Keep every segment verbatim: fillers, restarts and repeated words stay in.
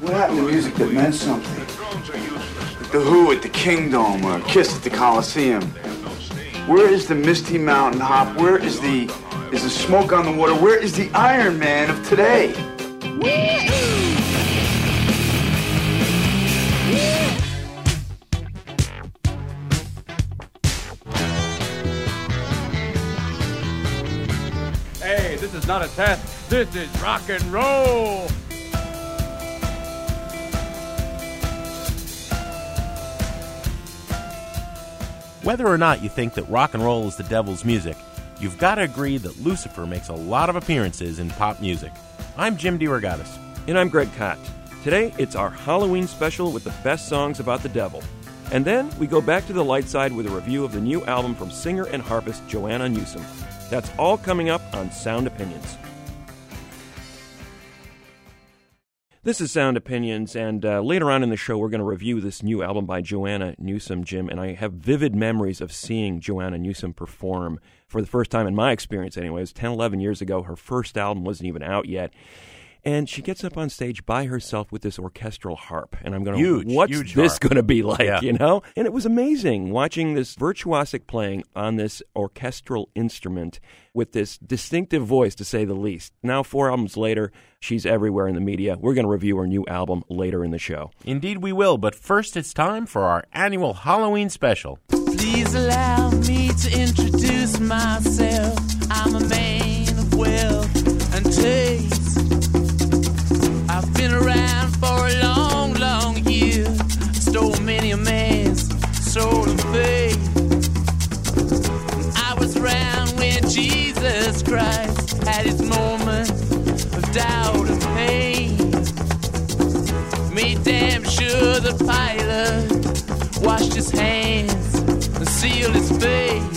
What happened to music that meant something? Like the Who at the Kingdom or Kiss at the Coliseum. Where is the Misty Mountain Hop? Where is the is the Smoke on the Water? Where is the Iron Man of today? Hey, this is not a test. This is rock and roll. Whether or not you think that rock and roll is the devil's music, you've got to agree that Lucifer makes a lot of appearances in pop music. I'm Jim DeRogatis. And I'm Greg Kot. Today, it's our Halloween special with the best songs about the devil. And then we go back to the light side with a review of the new album from singer and harpist Joanna Newsom. That's all coming up on Sound Opinions. This is Sound Opinions, and uh, later on in the show, we're going to review this new album by Joanna Newsom, Jim, and I have vivid memories of seeing Joanna Newsom perform for the first time, in my experience anyways, ten, eleven years ago. Her first album wasn't even out yet. And she gets up on stage by herself with this orchestral harp. And I'm going, huge, what's huge this harp. going to be like, yeah. you know? And it was amazing watching this virtuosic playing on this orchestral instrument with this distinctive voice, to say the least. Now, four albums later, she's everywhere in the media. We're going to review her new album later in the show. Indeed we will, but first it's time for our annual Halloween special. Please allow me to introduce myself. I'm a man of wealth and taste. I've been around for a long, long year. Stole many a man's soul and faith. I was around when Jesus Christ had his moment of doubt and pain. Made damn sure the pilot washed his hands and sealed his face.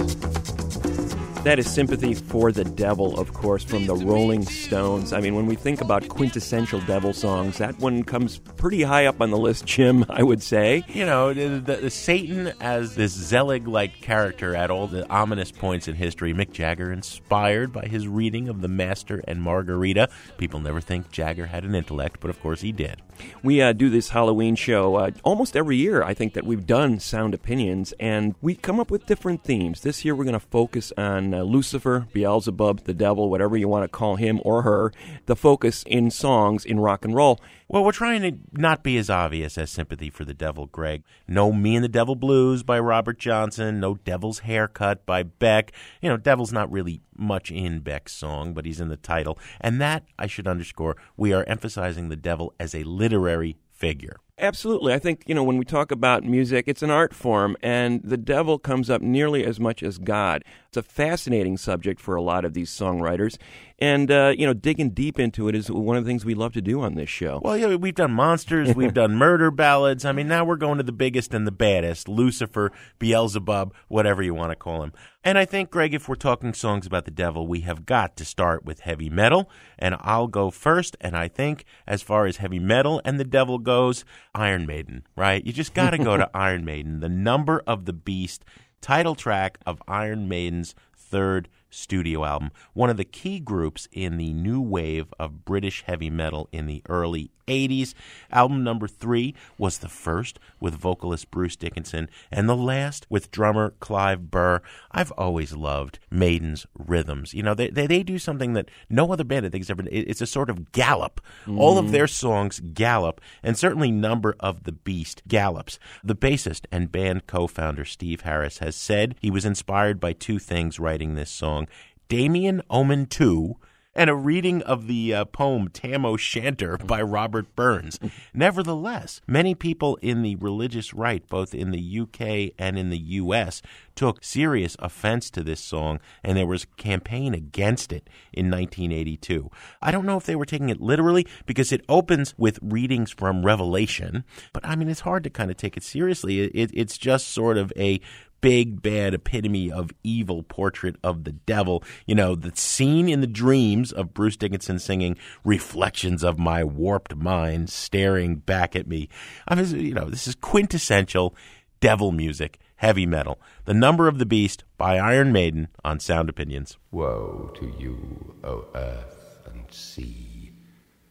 That is Sympathy for the Devil, of course, from the Rolling Stones. I mean, when we think about quintessential devil songs, that one comes pretty high up on the list, Jim, I would say. You know, the, the, the Satan as this Zelig-like character at all the ominous points in history. Mick Jagger inspired by his reading of The Master and Margarita. People never think Jagger had an intellect, but of course he did. We uh, do this Halloween show uh, almost every year. I think that we've done Sound Opinions, and we come up with different themes. This year we're going to focus on uh, Lucifer, Beelzebub, the devil, whatever you want to call him or her, the focus in songs in rock and roll. Well, we're trying to not be as obvious as Sympathy for the Devil, Greg. No Me and the Devil Blues by Robert Johnson. No Devil's Haircut by Beck. You know, Devil's not really much in Beck's song, but he's in the title. And that, I should underscore, we are emphasizing the devil as a literary figure. Absolutely. I think, you know, when we talk about music, it's an art form, and the devil comes up nearly as much as God. It's a fascinating subject for a lot of these songwriters, and, uh, you know, digging deep into it is one of the things we love to do on this show. Well, yeah, we've done monsters, we've done murder ballads. I mean, now we're going to the biggest and the baddest, Lucifer, Beelzebub, whatever you want to call him. And I think, Greg, if we're talking songs about the devil, we have got to start with heavy metal, and I'll go first, and I think as far as heavy metal and the devil goes, Iron Maiden, right? You just got to go to Iron Maiden, the Number of the Beast, title track of Iron Maiden's third studio album, one of the key groups in the new wave of British heavy metal in the early eighties. Album number three was the first with vocalist Bruce Dickinson and the last with drummer Clive Burr. I've always loved Maiden's rhythms. You know, they they, they do something that no other band I think has ever done. It's a sort of gallop. Mm. All of their songs gallop, and certainly Number of the Beast gallops. The bassist and band co-founder Steve Harris has said he was inspired by two things writing this song: Damien Omen two, and a reading of the uh, poem Tam O'Shanter by Robert Burns. Nevertheless, many people in the religious right, both in the U K and in the U S, took serious offense to this song, and there was a campaign against it in nineteen eighty-two. I don't know if they were taking it literally, because it opens with readings from Revelation, but I mean, it's hard to kind of take it seriously. It, it, it's just sort of a big, bad epitome of evil portrait of the devil. You know, the scene in the dreams of Bruce Dickinson singing "Reflections of my warped mind staring back at me." I mean, you know, this is quintessential devil music, heavy metal. The Number of the Beast by Iron Maiden on Sound Opinions. Woe to you, O earth and sea,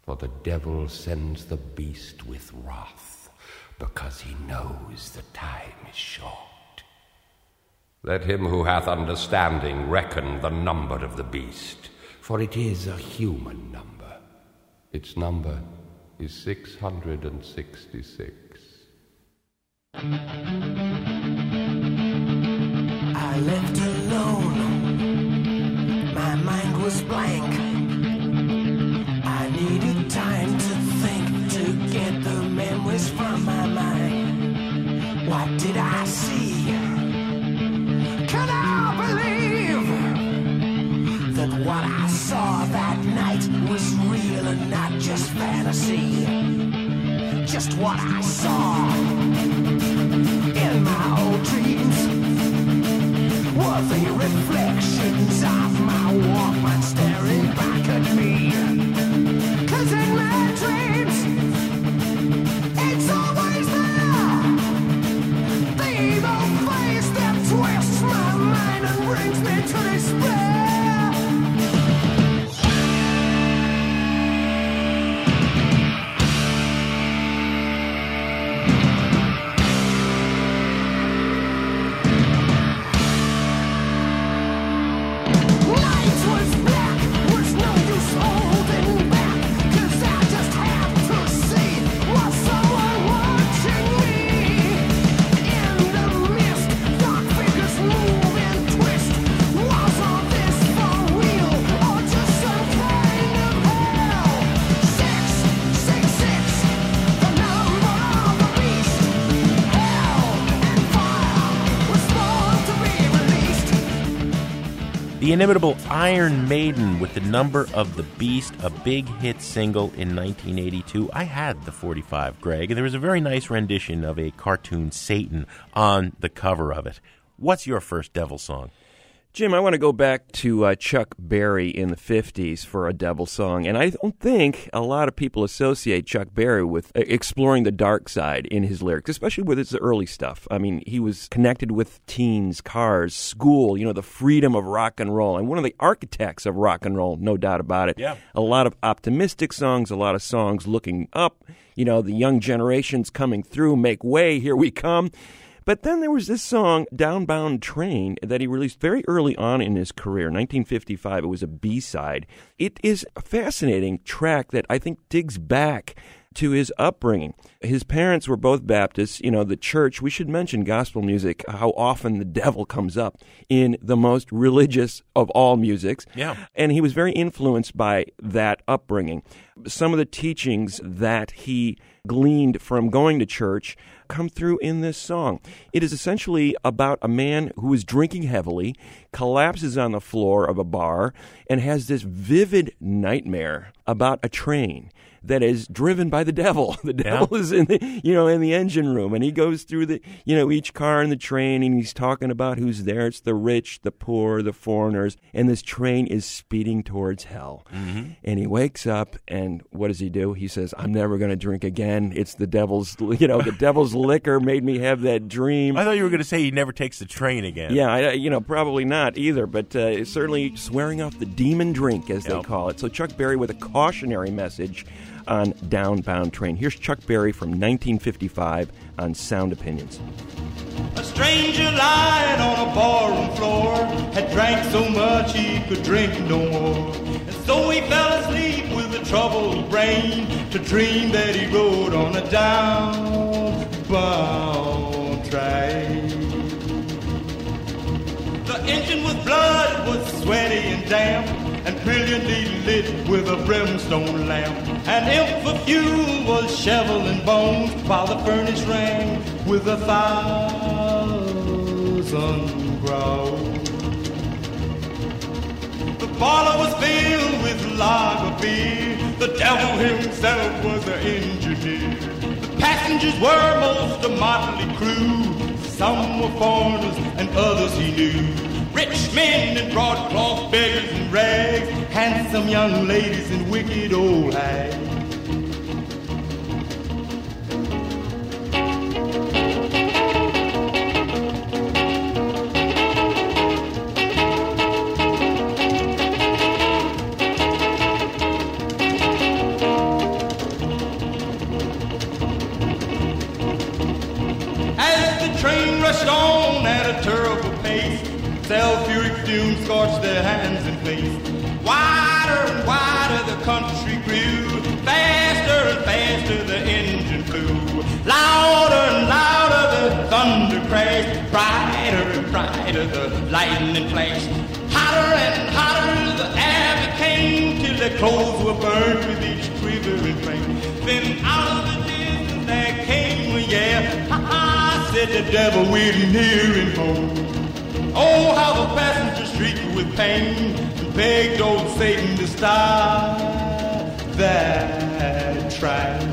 For the devil sends the beast with wrath, because he knows the time is short. Let him who hath understanding reckon the number of the beast, for it is a human number. Its number is six hundred and sixty-six. I left alone. My mind was blank. I needed time to think, to get the memories from my mind. What did I see? Can I believe that what I saw that night was real and not just fantasy? Just what I saw in my old dreams were the reflections of my Walkman staring back at me. 'Cause in my dreams, it's always there, the evil face that twists my mind and brings me to despair. The inimitable Iron Maiden with the Number of the Beast, a big hit single in nineteen eighty-two. I had the forty-five, Greg, and there was a very nice rendition of a cartoon Satan on the cover of it. What's your first Devil song? Jim, I want to go back to uh, Chuck Berry in the fifties for a Devil song, and I don't think a lot of people associate Chuck Berry with uh, exploring the dark side in his lyrics, especially with his early stuff. I mean, he was connected with teens, cars, school, you know, the freedom of rock and roll, and one of the architects of rock and roll, no doubt about it. Yeah. A lot of optimistic songs, a lot of songs looking up, you know, the young generations coming through, make way, here we come. But then there was this song, Downbound Train, that he released very early on in his career, nineteen fifty-five. It was a B-side. It is a fascinating track that I think digs back to his upbringing. His parents were both Baptists. You know, the church, we should mention gospel music, how often the devil comes up in the most religious of all musics. Yeah. And he was very influenced by that upbringing. Some of the teachings that he gleaned from going to church come through in this song. It is essentially about a man who is drinking heavily, collapses on the floor of a bar, and has this vivid nightmare about a train that is driven by the devil. The devil yeah. is in the, you know, in the engine room, and he goes through the, you know, each car in the train, and he's talking about who's there. It's the rich, the poor, the foreigners, and this train is speeding towards hell. Mm-hmm. And he wakes up, and what does he do? He says, "I'm never going to drink again. It's the devil's, you know, the devil's liquor made me have that dream." I thought you were going to say he never takes the train again. Yeah, I, you know, probably not either, but uh, certainly swearing off the demon drink, as yep. they call it. So Chuck Berry with a cautionary message on Downbound Train. Here's Chuck Berry from nineteen fifty-five on Sound Opinions. A stranger lying on a barroom floor had drank so much he could drink no more. And so he fell asleep with a troubled brain to dream that he rode on a downbound train. The engine was blood, was sweaty and damp, and brilliantly lit with a brimstone lamp. And imp for fuel was shoveling bones, while the furnace rang with a thousand growls. The parlor was filled with lager beer. The devil himself was the engineer. The passengers were most a motley crew. Some were foreigners and others he knew. Rich men in broadcloth, beggars in rags, handsome young ladies and wicked old hags. rushed on at a terrible pace. Sulfuric fumes scorched their hands and face. Wider and wider the country grew. Faster and faster the engine flew. Louder and louder the thunder crashed. Brighter and brighter the lightning flashed. Hotter and hotter the air became, till their clothes were burned with each quivering flame. Then out of the distance there came a yell. Ha ha, said the devil, we're nearing home. Oh, how the passengers shrieked with pain and begged old Satan to stop that train.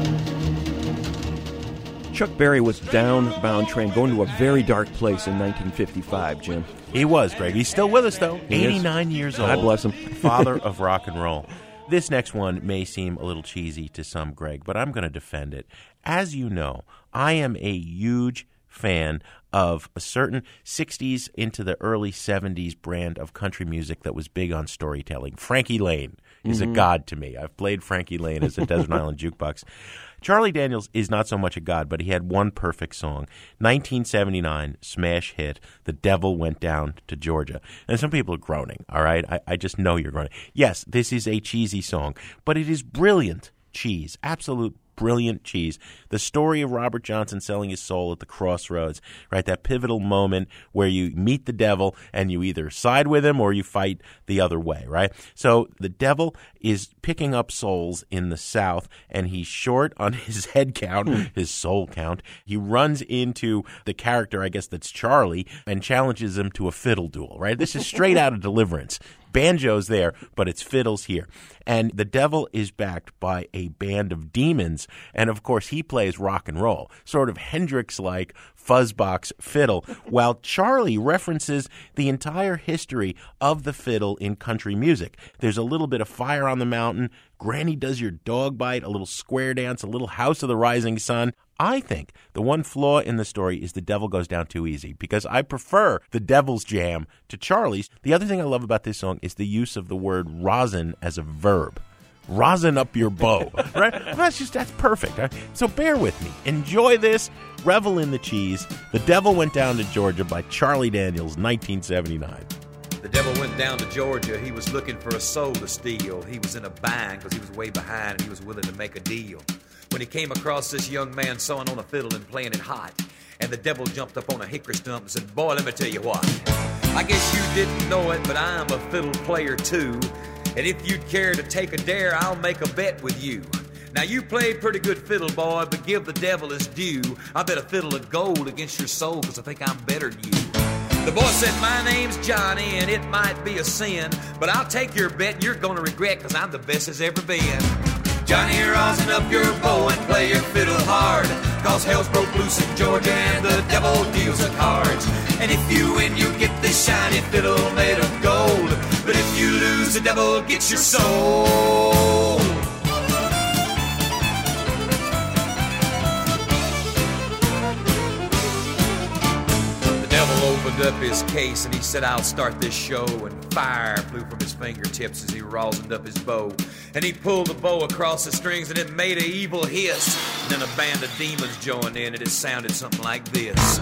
Chuck Berry was downbound train, going to a very dark place in nineteen fifty-five, Jim. He was, Greg. He's still with us, though. He eighty-nine is. years old. God bless him. Father of rock and roll. This next one may seem a little cheesy to some, Greg, but I'm going to defend it. As you know, I am a huge fan of a certain sixties into the early seventies brand of country music that was big on storytelling. Frankie Lane is mm-hmm. a god to me. I've played Frankie Lane as a Desert Island Jukebox. Charlie Daniels is not so much a god, but he had one perfect song. nineteen seventy-nine smash hit, The Devil Went Down to Georgia. And some people are groaning, all right? I, I just know you're groaning. Yes, this is a cheesy song, but it is brilliant cheese, absolute brilliant cheese. The story of Robert Johnson selling his soul at the crossroads, right? That pivotal moment where you meet the devil and you either side with him or you fight the other way, right? So the devil is picking up souls in the South, and he's short on his head count, hmm. his soul count. He runs into the character, I guess that's Charlie, and challenges him to a fiddle duel, right? This is straight out of Deliverance. Banjo's there, but it's fiddles here. And the devil is backed by a band of demons, and of course he plays rock and roll, sort of Hendrix-like fuzzbox fiddle, while Charlie references the entire history of the fiddle in country music. There's a little bit of Fire on the Mountain, Granny Does Your Dog Bite, a little square dance, a little House of the Rising Sun. I think the one flaw in the story is the devil goes down too easy, because I prefer the devil's jam to Charlie's. The other thing I love about this song is the use of the word rosin as a verb. Rosin up your bow, right? That's just, that's perfect. Right? So bear with me. Enjoy this. Revel in the cheese. The Devil Went Down to Georgia by Charlie Daniels, nineteen seventy-nine. The devil went down to Georgia. He was looking for a soul to steal. He was in a bind because he was way behind and he was willing to make a deal. When he came across this young man sewing on a fiddle and playing it hot, and the devil jumped up on a hickory stump and said, "Boy, let me tell you what. I guess you didn't know it, but I'm a fiddle player too. And if you'd care to take a dare, I'll make a bet with you. Now, you played pretty good fiddle, boy, but give the devil his due. I bet a fiddle of gold against your soul because I think I'm better than you." The boy said, "My name's Johnny, and it might be a sin, but I'll take your bet and you're going to regret because I'm the best there's ever been. Johnny, rosin up your bow and play your fiddle hard, cause hell's broke loose in Georgia and the devil deals the cards. And if you win, you get this shiny fiddle made of gold, but if you lose, the devil gets your soul." Opened up his case and he said, "I'll start this show," and fire flew from his fingertips as he rosined up his bow. And he pulled the bow across the strings and it made an evil hiss. And then a band of demons joined in and it sounded something like this.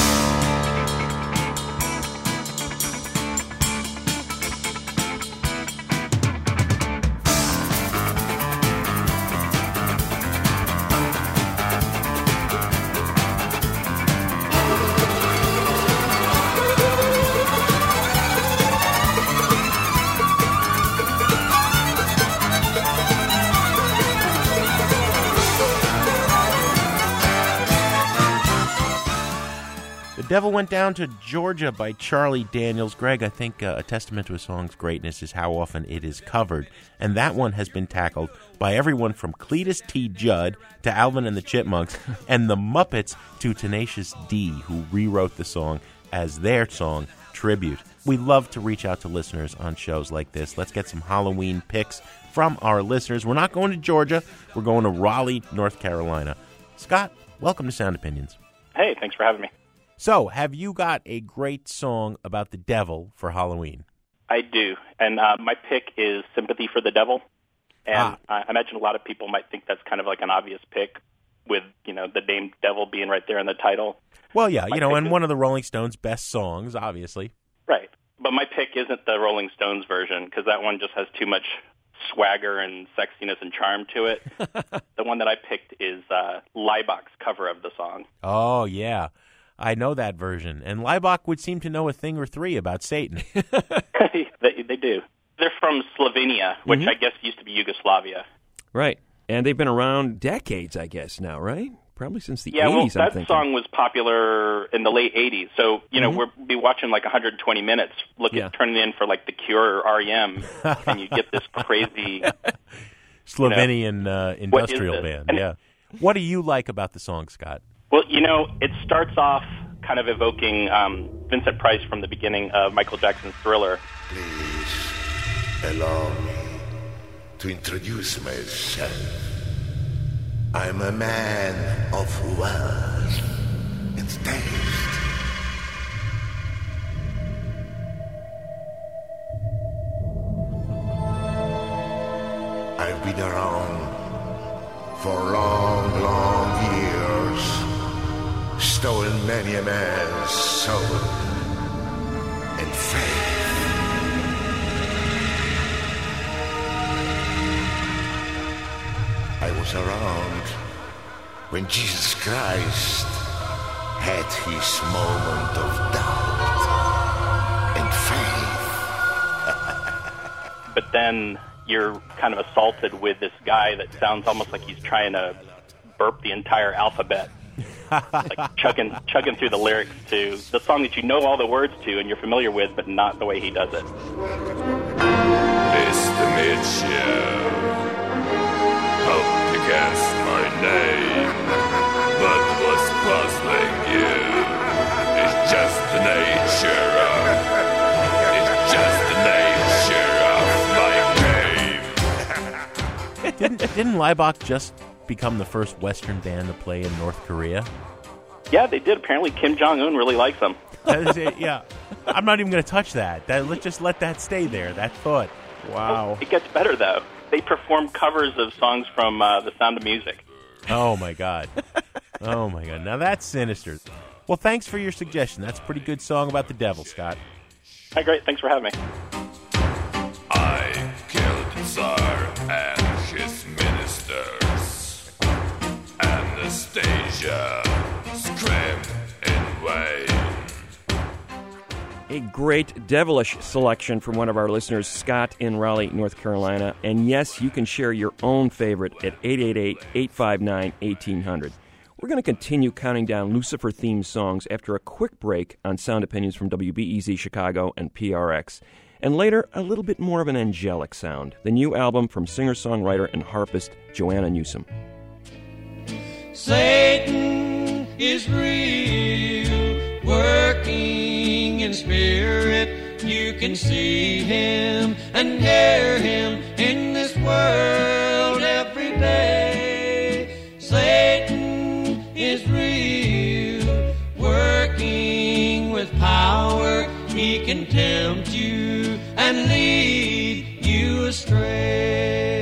Devil Went Down to Georgia by Charlie Daniels. Greg, I think uh, a testament to a song's greatness is how often it is covered. And that one has been tackled by everyone from Cletus T. Judd to Alvin and the Chipmunks and the Muppets to Tenacious D, who rewrote the song as their song tribute. We love to reach out to listeners on shows like this. Let's get some Halloween picks from our listeners. We're not going to Georgia. We're going to Raleigh, North Carolina. Scott, welcome to Sound Opinions. Hey, thanks for having me. So, have you got a great song about the devil for Halloween? I do, and uh, my pick is Sympathy for the Devil. And ah. I imagine a lot of people might think that's kind of like an obvious pick with, you you know, the name Devil being right there in the title. Well, yeah, My you know, pick and is- one of the Rolling Stones' best songs, obviously. Right. But my pick isn't the Rolling Stones version because that one just has too much swagger and sexiness and charm to it. The one that I picked is uh, Leibach's cover of the song. Oh, yeah. I know that version. And Leibach would seem to know a thing or three about Satan. they, they do. They're from Slovenia, which Mhm. I guess used to be Yugoslavia. Right. And they've been around decades, I guess, now, right? Probably since the Yeah, well, eighties, I'm that thinking. song was popular in the late eighties. So, you know, Mhm. we'll be watching like one hundred twenty minutes, looking, Yeah. turning in for like The Cure or R E M, and you get this crazy Slovenian uh, What is industrial this? band, And- yeah. What do you like about the song, Scott? Well, you know, it starts off kind of evoking um, Vincent Price from the beginning of Michael Jackson's Thriller. Please allow me to introduce myself. I'm a man of wealth and taste. I've been around for long, long years, stolen many a man's soul and faith. I was around when Jesus Christ had his moment of doubt and faith. But then you're kind of assaulted with this guy that sounds almost like he's trying to burp the entire alphabet. Like chugging, chugging through the lyrics to the song that you know all the words to and you're familiar with, but not the way he does it. Mister Mitchell, hoped against my name, but what's puzzling you is just the nature of, it's just the nature of my game. didn't, didn't Leibach just become the first Western band to play in North Korea? Yeah, they did. Apparently Kim Jong-un really likes them. That is it, yeah. I'm not even going to touch that. that. Let's just let that stay there, that thought. Wow. It gets better, though. They perform covers of songs from uh, The Sound of Music. Oh, my God. Oh, my God. Now that's sinister. Well, thanks for your suggestion. That's a pretty good song about the devil, Scott. Hi, great. Thanks for having me. I killed the Tsar and his ministers. Anastasia screamed in vain. A great devilish selection from one of our listeners, Scott in Raleigh, North Carolina. And yes, you can share your own favorite at eight eight eight, eight five nine, one eight zero zero. We're going to continue counting down Lucifer-themed songs after a quick break on Sound Opinions from W B E Z Chicago and P R X. And later, a little bit more of an angelic sound, the new album from singer-songwriter and harpist Joanna Newsom. Satan is real, working in spirit. You can see him and hear him in this world every day. Satan is real, working with power. He can tempt you and lead you astray.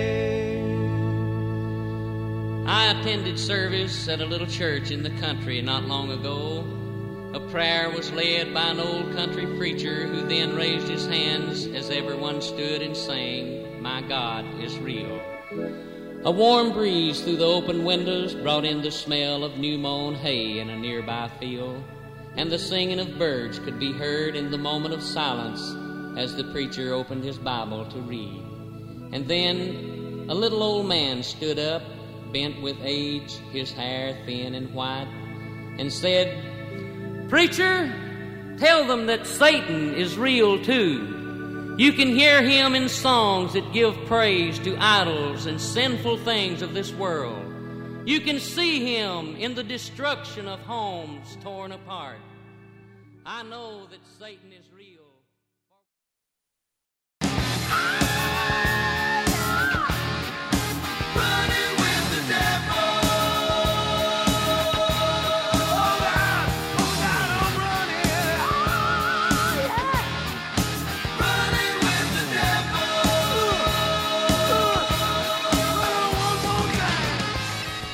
I attended service at a little church in the country not long ago. A prayer was led by an old country preacher who then raised his hands as everyone stood and sang, "My God is real." A warm breeze through the open windows brought in the smell of new-mown hay in a nearby field, and the singing of birds could be heard in the moment of silence as the preacher opened his Bible to read. And then a little old man stood up, bent with age, his hair thin and white, and said, "Preacher, tell them that Satan is real too. You can hear him in songs that give praise to idols and sinful things of this world. You can see him in the destruction of homes torn apart. I know that Satan is real."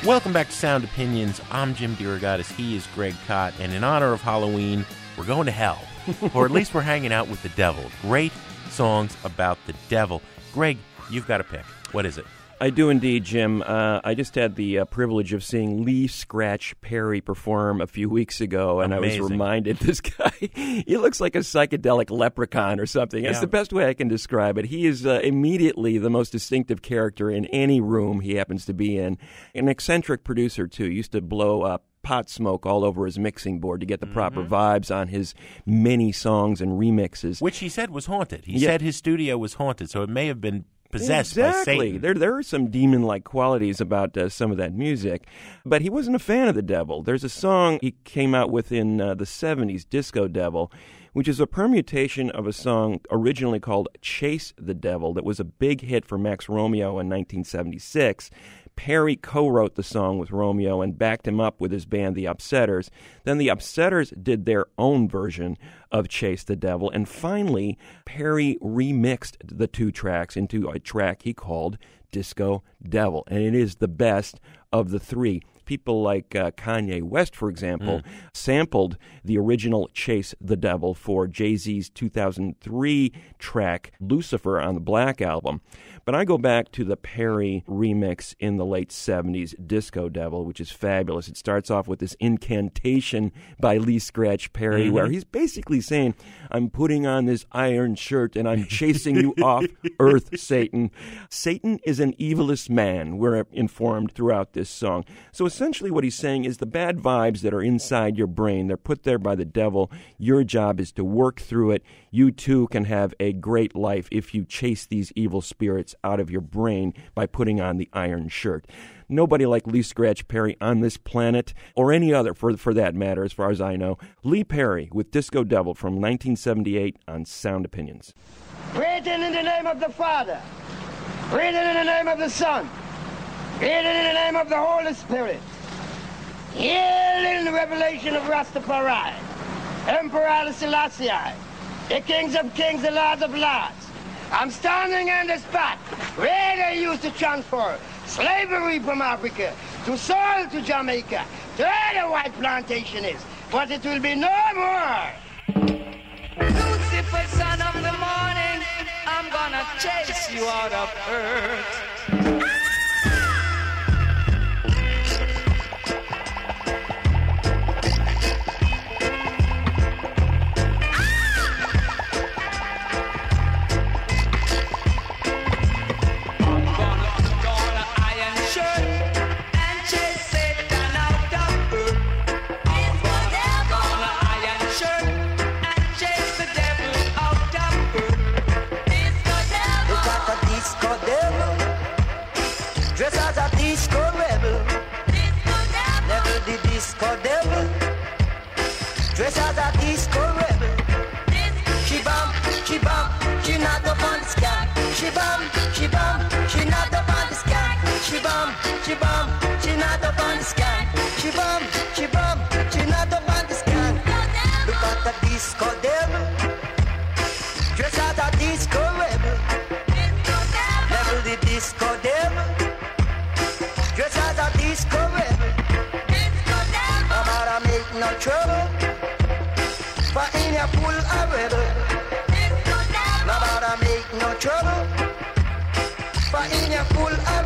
Welcome back to Sound Opinions. I'm Jim DeRogatis. He is Greg Kot. And in honor of Halloween, we're going to hell. Or at least we're hanging out with the devil. Great songs about the devil. Greg, you've got a pick. What is it? I do indeed, Jim. Uh, I just had the uh, privilege of seeing Lee Scratch Perry perform a few weeks ago, and Amazing. I was reminded, this guy, he looks like a psychedelic leprechaun or something. That's Yeah. the best way I can describe it. He is uh, immediately the most distinctive character in any room he happens to be in. An eccentric producer, too. Used to blow up pot smoke all over his mixing board to get the proper Mm-hmm. vibes on his many songs and remixes. Which he said was haunted. He Yeah. said his studio was haunted, so it may have been possessed exactly. by Satan. There, there are some demon-like qualities about uh, some of that music, but he wasn't a fan of the devil. There's a song he came out with in uh, the seventies, Disco Devil, which is a permutation of a song originally called Chase the Devil that was a big hit for Max Romeo in nineteen seventy-six. Perry co-wrote the song with Romeo and backed him up with his band, The Upsetters. Then The Upsetters did their own version of Chase the Devil. And finally, Perry remixed the two tracks into a track he called Disco Devil. And it is the best of the three. People like uh, Kanye West, for example, mm. sampled the original Chase the Devil for Jay-Z's two thousand three track Lucifer on the Black Album. But I go back to the Perry remix in the late seventies, Disco Devil, which is fabulous. It starts off with this incantation by Lee Scratch Perry, mm-hmm. where he's basically saying, I'm putting on this iron shirt and I'm chasing you off earth, Satan. Satan is an evilest man, we're informed throughout this song. So essentially what he's saying is the bad vibes that are inside your brain, they're put there by the devil. Your job is to work through it. You too can have a great life if you chase these evil spirits out of your brain by putting on the iron shirt. Nobody like Lee Scratch Perry on this planet, or any other for, for that matter, as far as I know. Lee Perry with Disco Devil from nineteen seventy-eight on Sound Opinions. Written in the name of the Father, written in the name of the Son, written in the name of the Holy Spirit. Hail in the revelation of Rastafari, Emperor Haile Selassie, the kings of kings, the lords of lords. I'm standing on the spot where they used to transfer slavery from Africa to Seoul to Jamaica, to where the white plantation is. But it will be no more. Lucifer, son of the morning, I'm gonna chase you out of earth. Disco devil, dress as a disco rebel. She bum, she bum, she not up on the sky. She bum, she bum, she not up on the sky. She bum, she bum, she not up on the sky. She bum, she bum, she not up on the sky. Look at the disco devil, dress as a disco rebel. Level the disco devil, dress as a disco rebel. No trouble, but in your pool a rebel. Nobody make no trouble, but in your pool a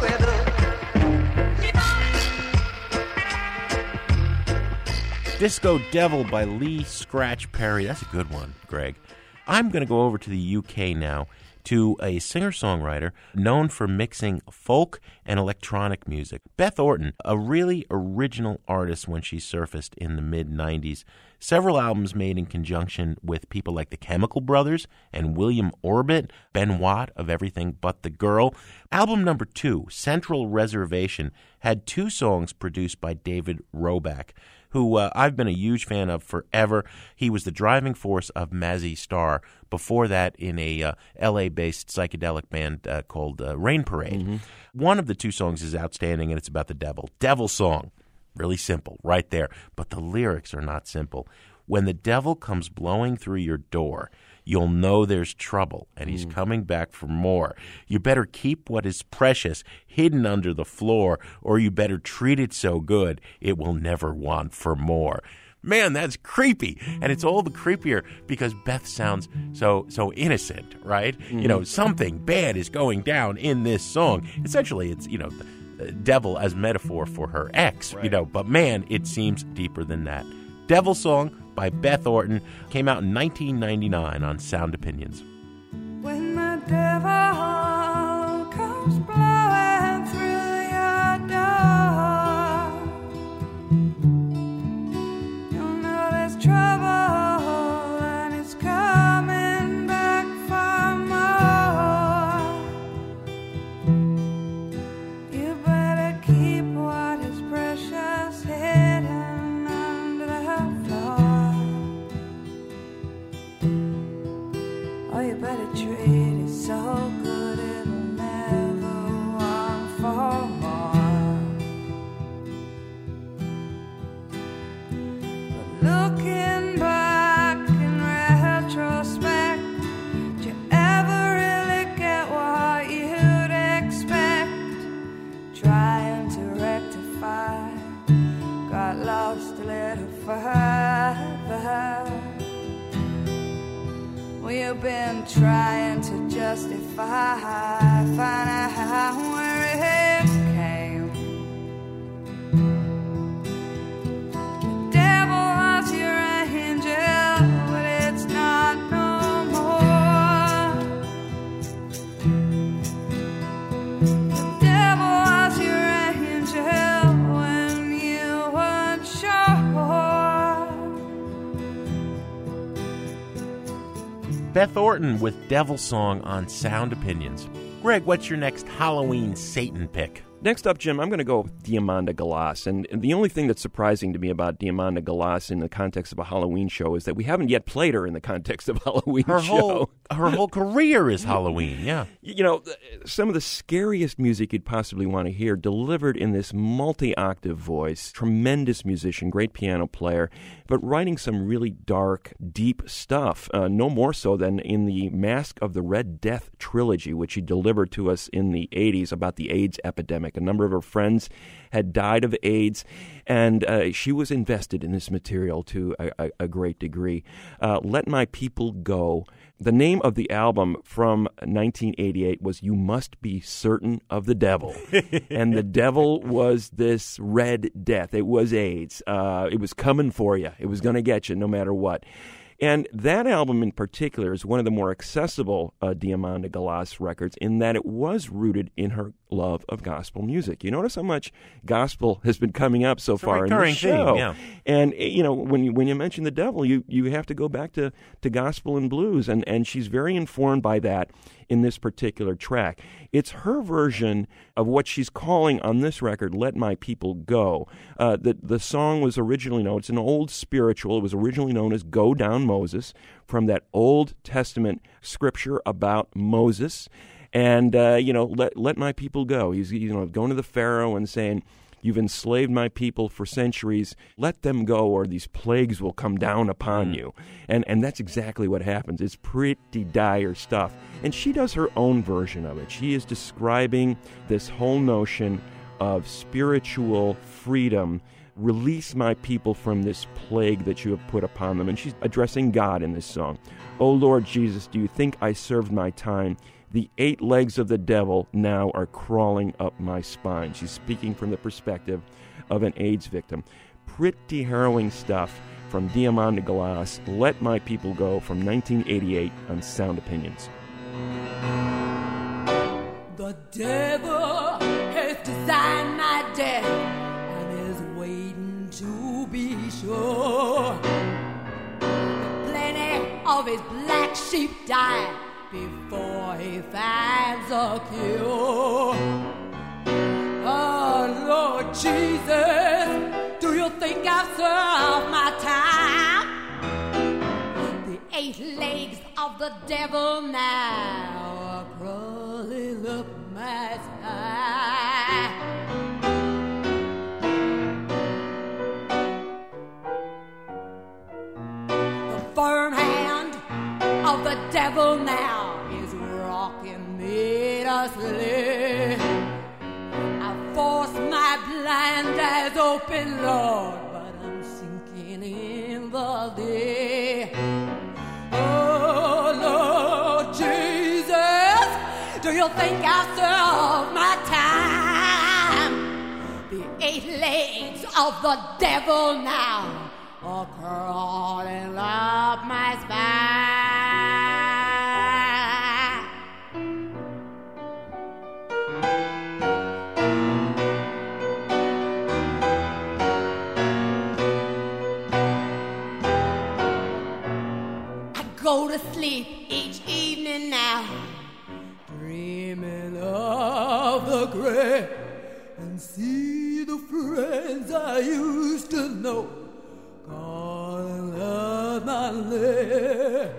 rebel. Disco Devil by Lee Scratch Perry. That's a good one, Greg. I'm going to go over to the U K now to a singer-songwriter known for mixing folk and electronic music. Beth Orton, a really original artist when she surfaced in the mid nineties. Several albums made in conjunction with people like the Chemical Brothers and William Orbit, Ben Watt of Everything But the Girl. Album number two, Central Reservation, had two songs produced by David Roback, who uh, I've been a huge fan of forever. He was the driving force of Mazzy Star, before that in a uh, L A-based psychedelic band uh, called uh, Rain Parade. Mm-hmm. One of the two songs is outstanding, and it's about the devil. Devil Song. Really simple, right there. But the lyrics are not simple. When the devil comes blowing through your door, you'll know there's trouble, and he's coming back for more. You better keep what is precious hidden under the floor, or you better treat it so good it will never want for more. Man, that's creepy. And it's all the creepier because Beth sounds so so innocent, right? Mm-hmm. You know, something bad is going down in this song. Essentially, it's, you know, the devil as metaphor for her ex, right. You know, but man, it seems deeper than that. Devil Song by Beth Orton came out in nineteen ninety-nine on Sound Opinions. When the devil comes blowing through your door, you'll know there's trouble and it's coming back for more. You better keep what is precious hidden under the floor. Oh, you better treat it so good it'll never want for more. But looking back in retrospect, did you ever really get what you'd expect? Trying to rectify, got lost a little further. We've been trying to justify, find out where it came. The devil was your angel, but it's not no more. The devil was your angel when you weren't sure. Beth Orton with Devil Song on Sound Opinions. Greg, what's your next Halloween Satan pick? Next up, Jim, I'm going to go with Diamanda Galas. And the only thing that's surprising to me about Diamanda Galas in the context of a Halloween show is that we haven't yet played her in the context of a Halloween her show. Whole, her whole career is Halloween, yeah. You know, some of the scariest music you'd possibly want to hear delivered in this multi-octave voice. Tremendous musician, great piano player, but writing some really dark, deep stuff. Uh, no more so than in the Mask of the Red Death trilogy, which he delivered to us in the eighties about the AIDS epidemic. A number of her friends had died of AIDS, and uh, she was invested in this material to a, a, a great degree. Uh, Let My People Go. The name of the album from nineteen eighty-eight was You Must Be Certain of the Devil. And the devil was this Red Death. It was AIDS. Uh, it was coming for you. It was going to get you no matter what. And that album in particular is one of the more accessible uh, Diamanda Galas records in that it was rooted in her love of gospel music. You notice how much gospel has been coming up so it's far a in the show. Theme, yeah. And, you know, when you, when you mention the devil, you, you have to go back to, to gospel and blues, and, and she's very informed by that in this particular track. It's her version of what she's calling on this record, Let My People Go. Uh, the, the song was originally known, it's an old spiritual, it was originally known as Go Down Moses, from that Old Testament scripture about Moses. And, uh, you know, let let my people go. He's, you know, going to the Pharaoh and saying, you've enslaved my people for centuries. Let them go or these plagues will come down upon mm. you. And and that's exactly what happens. It's pretty dire stuff. And she does her own version of it. She is describing this whole notion of spiritual freedom. Release my people from this plague that you have put upon them. And she's addressing God in this song. Oh, Lord Jesus, do you think I served my time? The eight legs of the devil now are crawling up my spine. She's speaking from the perspective of an AIDS victim. Pretty harrowing stuff from Diamanda Galas, Let My People Go, from nineteen eighty-eight on Sound Opinions. The devil has designed my death and is waiting to be sure. Plenty of his black sheep die before he finds a cure. Oh, Lord Jesus, do you think I've served my time? The eight legs of the devil now are crawling up my spine. The firm hand of the devil now is rocking me to sleep. I force my blind eyes open, Lord, but I'm sinking in the day. Oh, Lord Jesus, do you think I'll serve my time? The eight legs of the devil now are crawling up my spine. I go to sleep each evening now, dreaming of the grave, and see the friends I used to know calling up my name.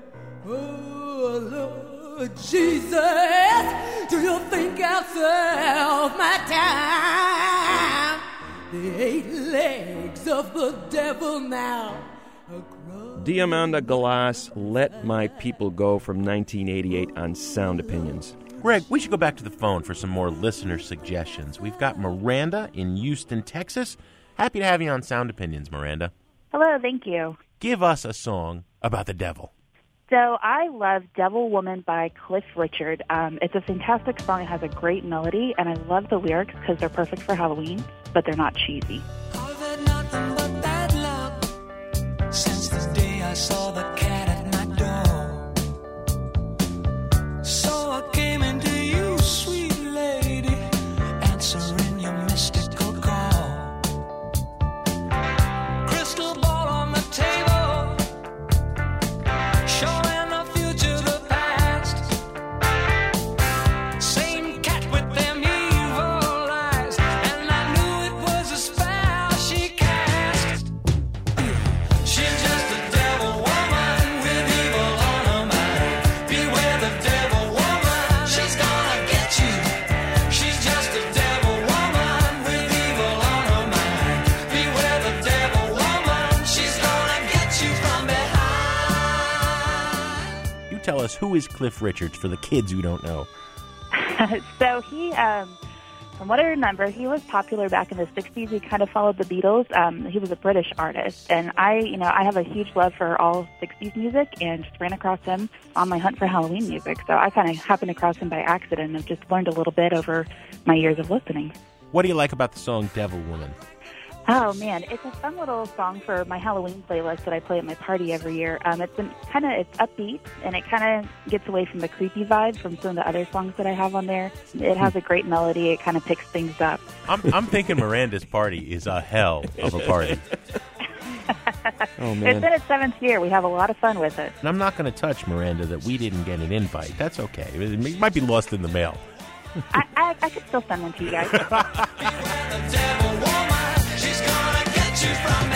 Oh, Lord Jesus, do you think I'll serve my time? The eight legs of the devil now. Diamanda Galas, Let My People Go from nineteen eighty-eight on Sound Opinions. Greg, we should go back to the phone for some more listener suggestions. We've got Miranda in Houston, Texas. Happy to have you on Sound Opinions, Miranda. Hello, thank you. Give us a song about the devil. So I love Devil Woman by Cliff Richard. Um, it's a fantastic song. It has a great melody, and I love the lyrics because they're perfect for Halloween, but they're not cheesy. I've had nothing but bad luck since the day I saw the cat at my door. So I came into you, sweet lady, answering your mystical call. Crystal ball on the table, showing the future, the past. Same cat with them evil eyes, and I knew it was a spell she cast. She's just a devil woman with evil on her mind. Beware the devil woman, she's gonna get you. She's just a devil woman with evil on her mind. Beware the devil woman, she's gonna get you from behind. You tell us, who is Cliff Richards for the kids who don't know? So he, um, from what I remember, he was popular back in the sixties. He kind of followed the Beatles. Um, he was a British artist. And I, you know, I have a huge love for all sixties music and just ran across him on my hunt for Halloween music. So I kind of happened across him by accident and just learned a little bit over my years of listening. What do you like about the song Devil Woman? Oh, man, it's a fun little song for my Halloween playlist that I play at my party every year. Um, it's been kind of it's upbeat, and it kind of gets away from the creepy vibe from some of the other songs that I have on there. It has a great melody. It kind of picks things up. I'm, I'm thinking Miranda's party is a hell of a party. Oh, It's man. in its seventh year. We have a lot of fun with it. And I'm not going to touch, Miranda, that we didn't get an invite. That's okay. It might be lost in the mail. I, I, I could still send one to you guys. She's gonna get you from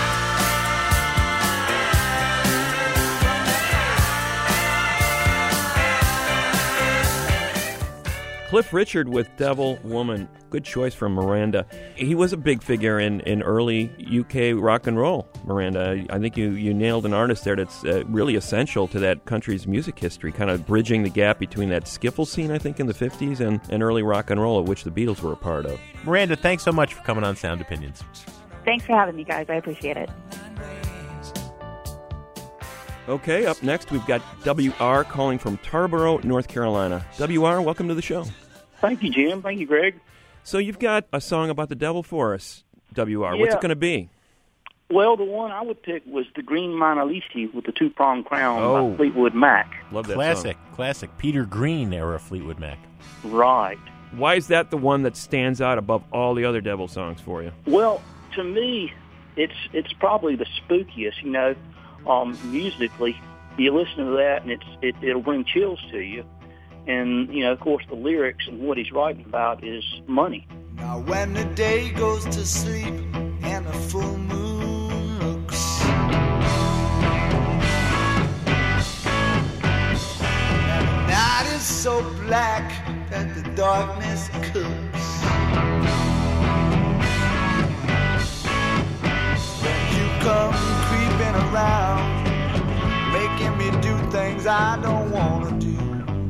Cliff Richard with Devil Woman. Good choice from Miranda. He was a big figure in, in early U K rock and roll, Miranda. I think you, you nailed an artist there that's uh, really essential to that country's music history, kind of bridging the gap between that skiffle scene, I think, in the fifties and, and early rock and roll, of which the Beatles were a part of. Miranda, thanks so much for coming on Sound Opinions. Thanks for having me, guys. I appreciate it. Okay, up next we've got W R calling from Tarboro, North Carolina. W R, welcome to the show. Thank you, Jim. Thank you, Greg. So you've got a song about the devil for us, W R. What's Yeah. it going to be? Well, the one I would pick was the Green Monalisi with the two-pronged crown Oh. by Fleetwood Mac. Love that Classic, classic. Peter Green era Fleetwood Mac. Right. Why is that the one that stands out above all the other devil songs for you? Well, to me, it's it's probably the spookiest. You know, um, musically, you listen to that and it's it, it'll bring chills to you. And you know, of course, the lyrics and what he's writing about is money. Now when the day goes to sleep and the full moon looks, and the night is so black that the darkness cooks, then you come creeping around, making me do things things I don't want to do.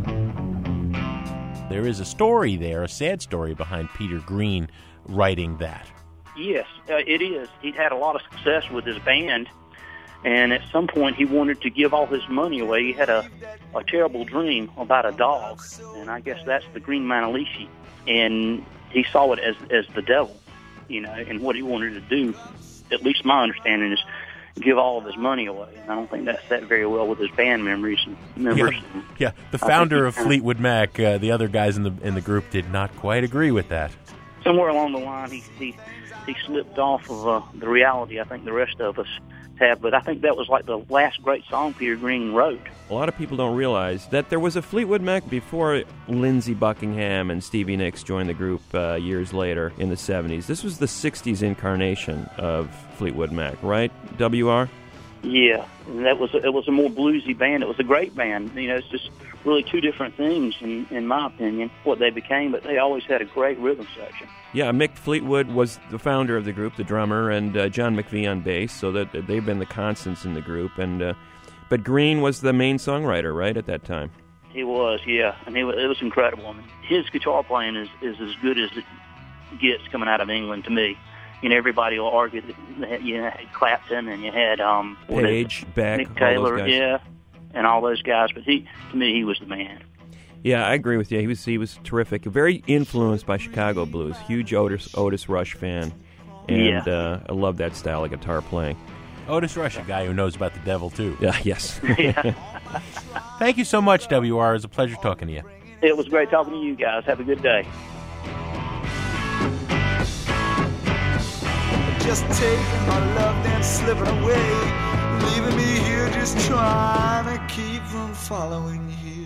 There is a story there, a sad story behind Peter Green writing that. Yes, uh, it is. He'd had a lot of success with his band, and at some point he wanted to give all his money away. He had a, a terrible dream about a dog, and I guess that's the Green Manalishi, and he saw it as as the devil, you know, and what he wanted to do, at least my understanding, is give all of his money away. And I don't think that sat very well with his band memories and members. Yeah, yeah. The founder of Fleetwood Mac, uh, the other guys in the in the group did not quite agree with that. Somewhere along the line, he he, he slipped off of uh, the reality I think the rest of us have. But I think that was like the last great song Peter Green wrote. A lot of people don't realize that there was a Fleetwood Mac before Lindsey Buckingham and Stevie Nicks joined the group uh, years later in the seventies. This was the sixties incarnation of Fleetwood Mac, right, W R? Yeah, and that was a, it was a more bluesy band. It was a great band. You know, it's just really two different things, in, in my opinion, what they became, but they always had a great rhythm section. Yeah, Mick Fleetwood was the founder of the group, the drummer, and uh, John McVie on bass, so that they've been the constants in the group. And uh, but Green was the main songwriter, right, at that time? He was, yeah, and he, it was incredible. I mean, his guitar playing is, is as good as it gets coming out of England to me. You know, everybody will argue that you had Clapton and you had um, Page, Beck, Mick Taylor, all those guys. yeah, and all those guys. But he, to me, he was the man. Yeah, I agree with you. He was he was terrific. Very influenced by Chicago blues. Huge Otis Otis Rush fan, and Yeah. uh, I love that style of guitar playing. Otis Rush, a guy who knows about the devil, too. Yeah, yes. Yeah. Thank you so much, W R. It was a pleasure talking to you. It was great talking to you guys. Have a good day. Just taking my love, then slipping away, leaving me here just trying to keep from following you.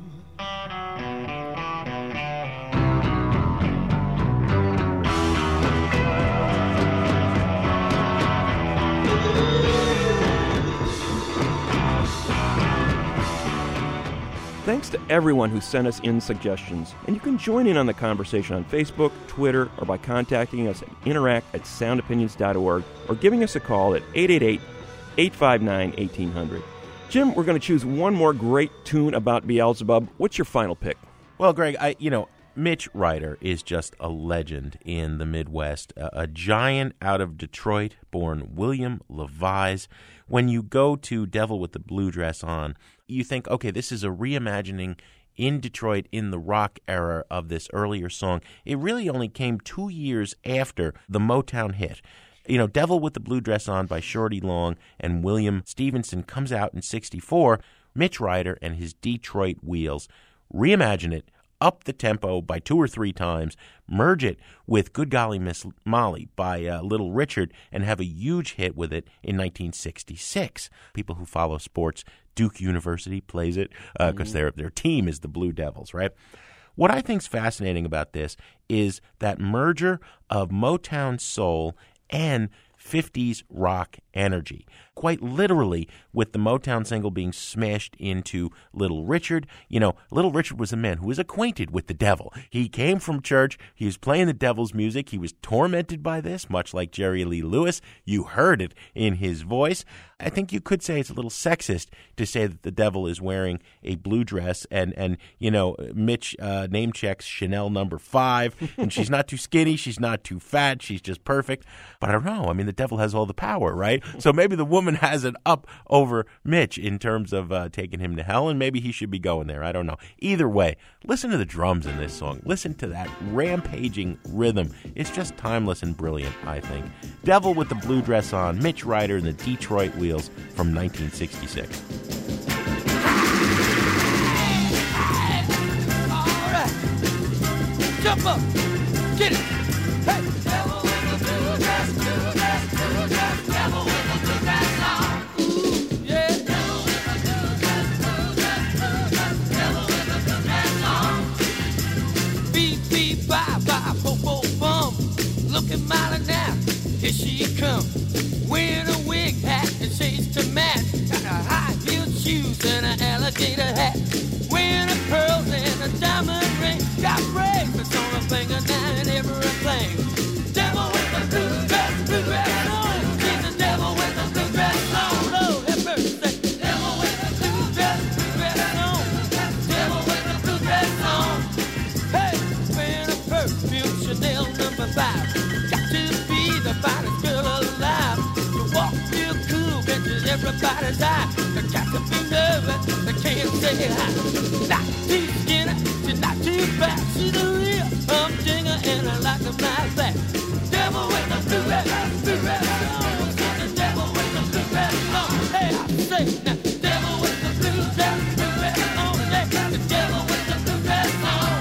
Thanks to everyone who sent us in suggestions, and you can join in on the conversation on Facebook, Twitter, or by contacting us at interact at sound opinions dot org or giving us a call at eight eight eight, eight five nine, one eight hundred. Jim, we're going to choose one more great tune about Beelzebub. What's your final pick? Well, Greg, I you know, Mitch Ryder is just a legend in the Midwest, a, a giant out of Detroit, born William LeVise. When you go to Devil with the Blue Dress On, you think, okay, this is a reimagining in Detroit in the rock era of this earlier song. It really only came two years after the Motown hit. You know, Devil with the Blue Dress On by Shorty Long and William Stevenson comes out in sixty-four. Mitch Ryder and his Detroit Wheels reimagine it, up the tempo by two or three times, merge it with Good Golly Miss Molly by uh, Little Richard, and have a huge hit with it in nineteen sixty-six. People who follow sports, Duke University plays it because uh, mm-hmm. their their team is the Blue Devils, right? What I think's fascinating about this is that merger of Motown soul and fifties rock energy. Quite literally, with the Motown single being smashed into Little Richard. You know, Little Richard was a man who was acquainted with the devil. He came from church. He was playing the devil's music. He was tormented by this, much like Jerry Lee Lewis. You heard it in his voice. I think you could say it's a little sexist to say that the devil is wearing a blue dress and, and you know, Mitch uh, name checks Chanel number five, and she's not too skinny, she's not too fat, she's just perfect. But I don't know. I mean, the devil has all the power, right? So maybe the woman has it up over Mitch in terms of uh, taking him to hell, and maybe he should be going there. I don't know. Either way, listen to the drums in this song. Listen to that rampaging rhythm. It's just timeless and brilliant, I think. Devil with the Blue Dress On, Mitch Ryder and the Detroit Wheels from nineteen sixty-six. Jump up, get it. Hey, devil with the blue dress, blue dress, blue dress, devil with the blue dress on. Ooh, yeah. Devil with the blue dress, blue dress, blue dress, devil with the blue dress on. Beep, beep, bye, bye, bo, bo, bum. Looking mighty now, here she come. Wearing a wig hat and shades to match. Got a high-heeled shoes and an alligator hat. Wearing a pearls and a diamond ring. Got bracelets on her finger now and everything. Devil with the blue dress, blue dress on. She's the devil with the blue dress on. Oh, have mercy. Devil with the blue dress, blue dress. as I got to be nervous, I can't say hi. Not too skinny, she's not too fat. She's a real humdinger and I like to fly back. Devil with the blue red, blue red song. The devil with the blue red song. Hey, I say now, devil with the blue red, blue red song. Yeah, the devil with the blue red song.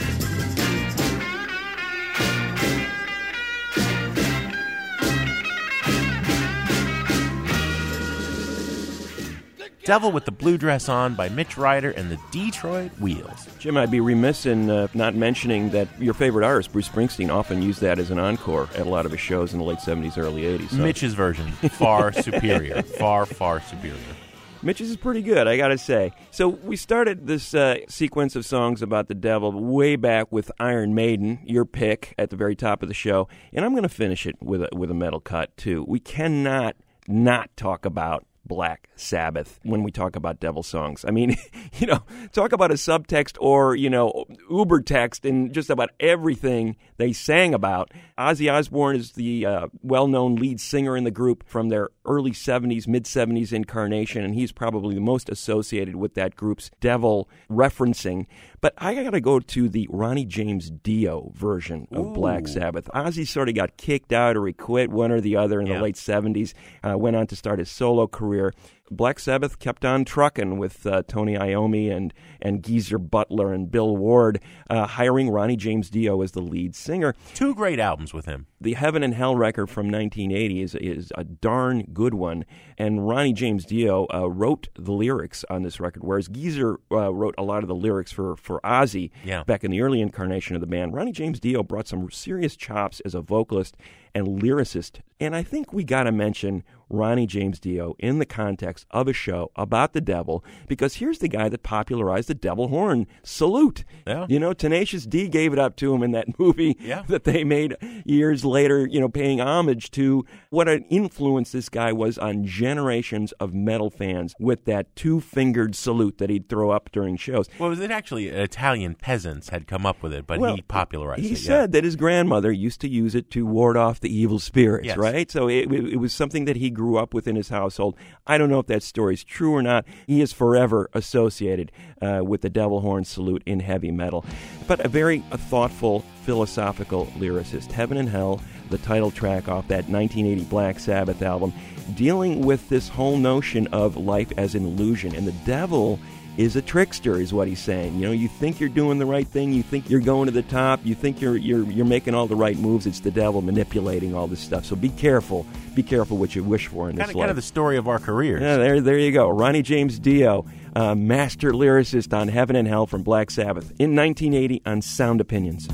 Devil with the Blue Dress On by Mitch Ryder and the Detroit Wheels. Jim, I'd be remiss in uh, not mentioning that your favorite artist, Bruce Springsteen, often used that as an encore at a lot of his shows in the late seventies, early eighties. So. Mitch's version, far superior. Far, far superior. Mitch's is pretty good, I gotta say. So we started this uh, sequence of songs about the devil way back with Iron Maiden, your pick, at the very top of the show, and I'm going to finish it with a, with a metal cut, too. We cannot not talk about Black Sabbath when we talk about devil songs. I mean, you know, talk about a subtext or, you know, uber text in just about everything they sang about. Ozzy Osbourne is the uh, well-known lead singer in the group from their early seventies, mid-seventies incarnation, and he's probably the most associated with that group's devil referencing. But I got to go to the Ronnie James Dio version of Ooh. Black Sabbath. Ozzy sort of got kicked out or he quit, one or the other, in yeah. the late seventies, uh, went on to start his solo career. Black Sabbath kept on trucking with uh, Tony Iommi and, and Geezer Butler and Bill Ward, uh, hiring Ronnie James Dio as the lead singer. Two great albums with him. The Heaven and Hell record from nineteen eighty is, is a darn good one, and Ronnie James Dio uh, wrote the lyrics on this record, whereas Geezer uh, wrote a lot of the lyrics for, for Ozzy yeah. back in the early incarnation of the band. Ronnie James Dio brought some serious chops as a vocalist and lyricist, and I think we got to mention Ronnie James Dio in the context of a show about the devil, because here's the guy that popularized the devil horn salute. Yeah. You know, Tenacious D gave it up to him in that movie yeah. that they made years later, you know, paying homage to what an influence this guy was on generations of metal fans with that two-fingered salute that he'd throw up during shows. Well, was it actually Italian peasants had come up with it, but well, he popularized he it. He said yeah. that his grandmother used to use it to ward off the evil spirits, yes. right? So it, it, it was something that he grew up with in his household. I don't know if that story's true or not. He is forever associated uh, with the devil horn salute in heavy metal. But a very a thoughtful, philosophical lyricist. Heaven and Hell, the title track off that nineteen eighty Black Sabbath album, dealing with this whole notion of life as an illusion. And the devil is a trickster, is what he's saying. You know, you think you're doing the right thing, you think you're going to the top, you think you're you're you're making all the right moves. It's the devil manipulating all this stuff. So be careful. Be careful what you wish for in kind this of, life. Kind of the story of our careers. Yeah, there, there you go. Ronnie James Dio, uh, master lyricist on Heaven and Hell from Black Sabbath in nineteen eighty on Sound Opinions.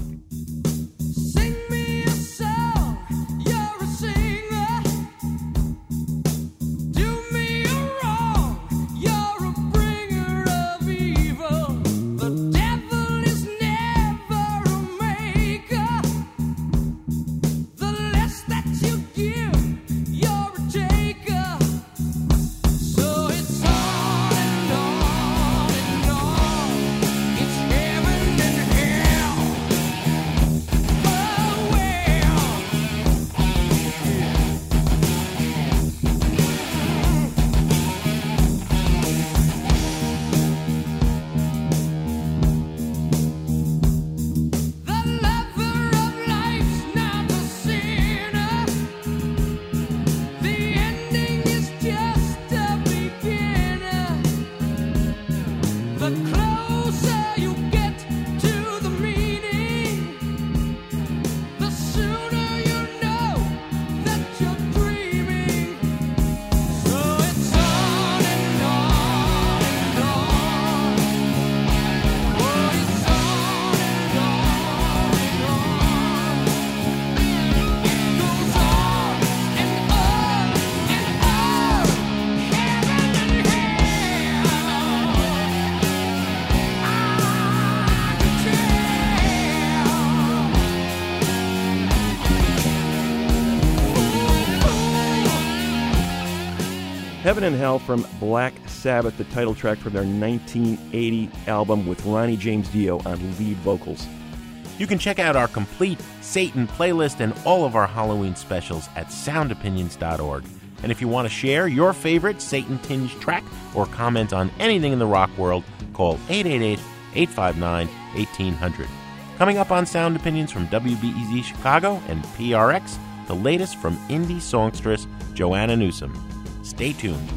Heaven and Hell from Black Sabbath, the title track from their nineteen eighty album with Ronnie James Dio on lead vocals. You can check out our complete Satan playlist and all of our Halloween specials at sound opinions dot org. And if you want to share your favorite Satan-tinged track or comment on anything in the rock world, call eight eight eight, eight five nine, one eight zero zero. Coming up on Sound Opinions from W B E Z Chicago and P R X, the latest from indie songstress Joanna Newsom. Stay tuned.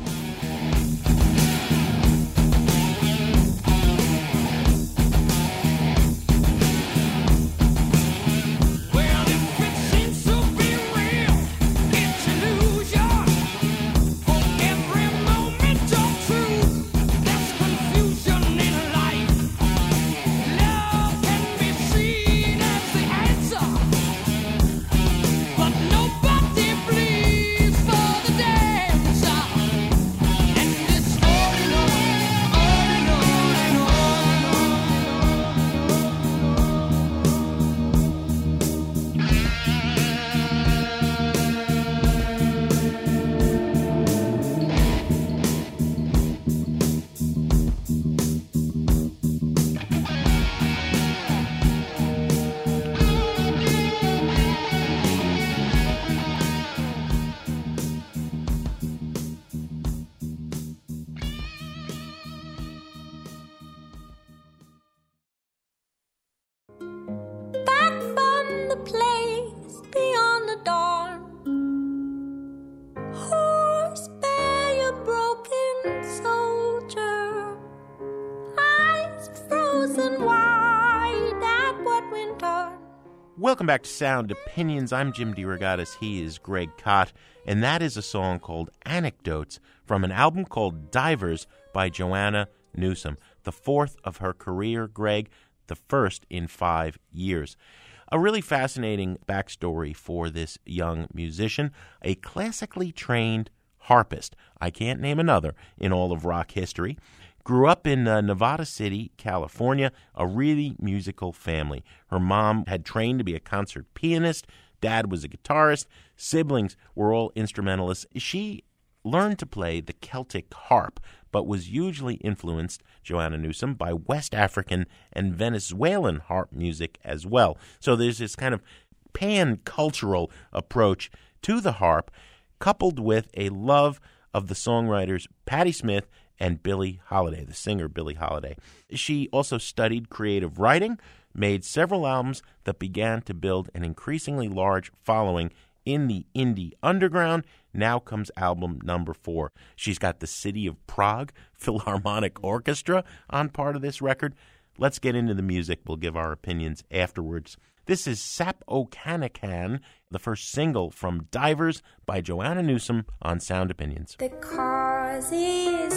Welcome back to Sound Opinions. I'm Jim DeRogatis. He is Greg Kot. And that is a song called Anecdotes from an album called Divers by Joanna Newsom. The fourth of her career, Greg, the first in five years. A really fascinating backstory for this young musician, a classically trained harpist. I can't name another in all of rock history. Grew up in uh, Nevada City, California, a really musical family. Her mom had trained to be a concert pianist. Dad was a guitarist. Siblings were all instrumentalists. She learned to play the Celtic harp, but was hugely influenced, Joanna Newsom, by West African and Venezuelan harp music as well. So there's this kind of pan-cultural approach to the harp, coupled with a love of the songwriters Patti Smith and Billie Holiday, the singer Billie Holiday. She also studied creative writing, made several albums that began to build an increasingly large following in the indie underground. Now comes album number four. She's got the City of Prague Philharmonic Orchestra on part of this record. Let's get into the music. We'll give our opinions afterwards. This is Sap O Canacan, the first single from Divers by Joanna Newsom on Sound Opinions. The cause is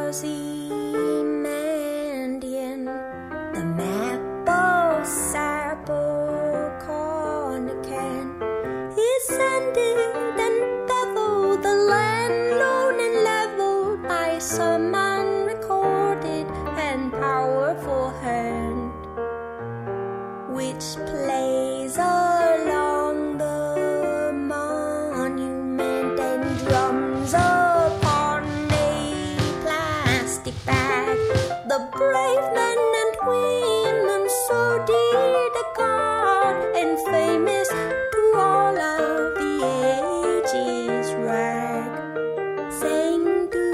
Ozymandian, the map of Sap O Canacan is sending and beveled, the land lone and leveled by some unrecorded and powerful hand, which plays along the monument and drums upon a plastic bag. The brave men and women so dear to God and famous to all of the ages rag, saying, do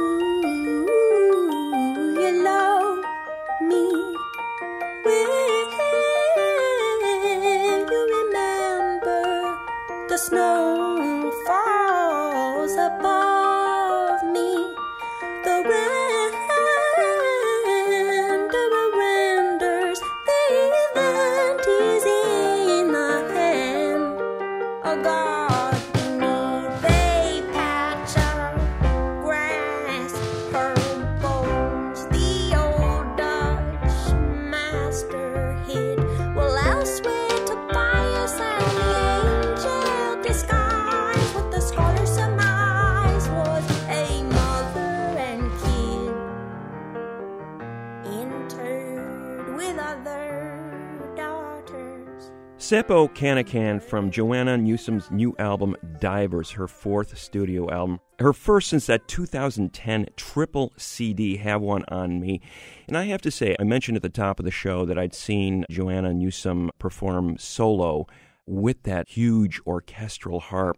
you love me? Will you remember the snow falls above me, the renderer renders, the event is in the hand of God beneath a patch of grass, her bones the old Dutch master hid, well elsewhere Tobias and the angel disguise, what the scholar surmised was a mother and kid interred with other daughters. Sap O Canacan from Joanna Newsom's new album Divers, her fourth studio album. Her first since that two thousand ten triple C D, Have One On Me. And I have to say, I mentioned at the top of the show that I'd seen Joanna Newsom perform solo with that huge orchestral harp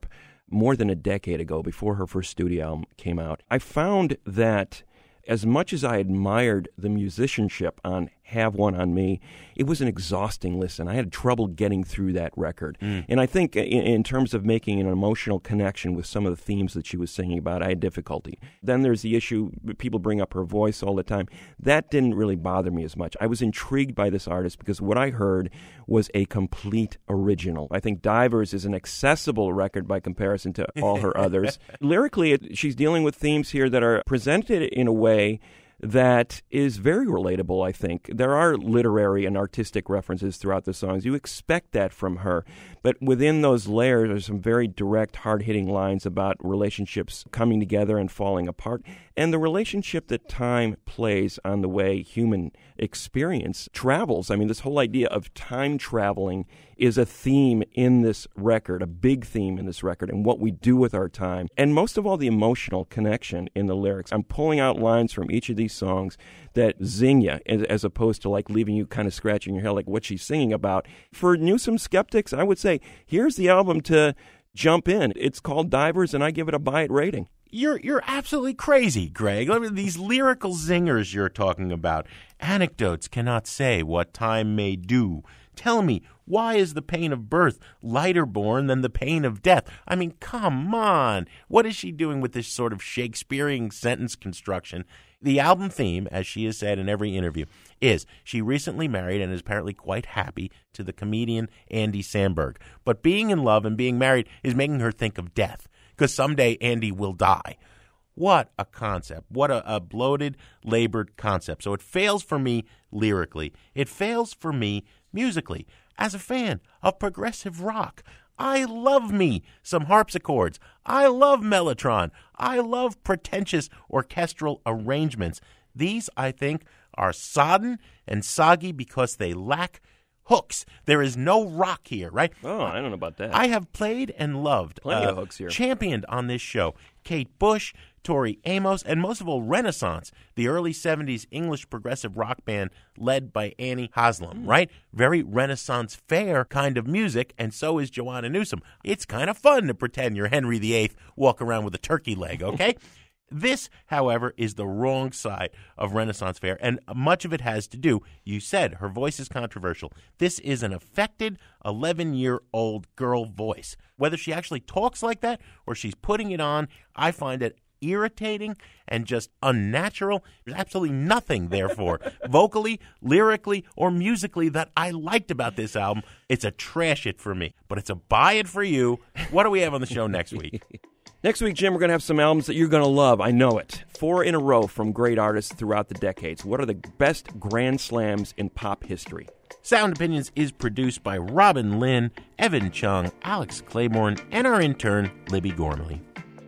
more than a decade ago, before her first studio album came out. I found that as much as I admired the musicianship on Have One on Me, it was an exhausting listen. I had trouble getting through that record. Mm. And I think in, in terms of making an emotional connection with some of the themes that she was singing about, I had difficulty. Then there's the issue, people bring up her voice all the time. That didn't really bother me as much. I was intrigued by this artist because what I heard was a complete original. I think Divers is an accessible record by comparison to all her others. Lyrically, it, she's dealing with themes here that are presented in a way that is very relatable, I think. There are literary and artistic references throughout the songs. You expect that from her. But within those layers are some very direct, hard-hitting lines about relationships coming together and falling apart, and the relationship that time plays on the way human experience travels. I mean, this whole idea of time traveling is a theme in this record, a big theme in this record, and what we do with our time. And most of all, the emotional connection in the lyrics. I'm pulling out lines from each of these songs that zing you, as, as opposed to like leaving you kind of scratching your head like what she's singing about. For Newsom skeptics, I would say, here's the album to jump in. It's called Divers, and I give it a buy it rating. You're you're absolutely crazy, Greg. I mean, these lyrical zingers you're talking about. Anecdotes cannot say what time may do. Tell me, why is the pain of birth lighter born than the pain of death? I mean, come on. What is she doing with this sort of Shakespearean sentence construction? The album theme, as she has said in every interview, is she recently married and is apparently quite happy to the comedian Andy Samberg. But being in love and being married is making her think of death, because someday Andy will die. What a concept. What a, a bloated, labored concept. So it fails for me lyrically. It fails for me musically. As a fan of progressive rock, I love me some harpsichords. I love Mellotron. I love pretentious orchestral arrangements. These, I think, are sodden and soggy because they lack hooks. There is no rock here, right? Oh, I don't know about that. I have played and loved, Plenty uh, of hooks here. championed on this show, Kate Bush, Tori Amos, and most of all, Renaissance, the early seventies English progressive rock band led by Annie Haslam, mm. right? Very Renaissance fair kind of music, and so is Joanna Newsom. It's kind of fun to pretend you're Henry the Eighth, walk around with a turkey leg, okay? This, however, is the wrong side of Renaissance Fair, and much of it has to do, you said, her voice is controversial. This is an affected eleven-year-old girl voice. Whether she actually talks like that or she's putting it on, I find it irritating and just unnatural. There's absolutely nothing, therefore, vocally, lyrically, or musically that I liked about this album. It's a trash it for me, but it's a buy it for you. What do we have on the show next week? Next week, Jim, we're going to have some albums that you're going to love. I know it. Four in a row from great artists throughout the decades. What are the best grand slams in pop history? Sound Opinions is produced by Robin Lynn, Evan Chung, Alex Claiborne, and our intern, Libby Gormley.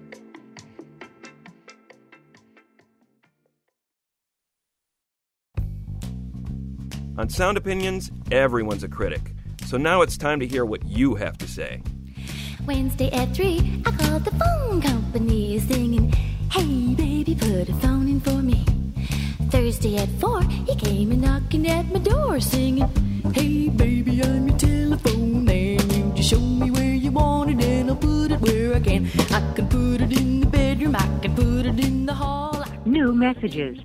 On Sound Opinions, everyone's a critic. So now it's time to hear what you have to say. Wednesday at three, I called the phone company singing, hey baby, put a phone in for me. Thursday at four, he came and knocking at my door singing, hey baby, I'm your telephone man. You just show me where you want it and I'll put it where I can. I can put it in the bedroom, I can put it in the hall. New messages.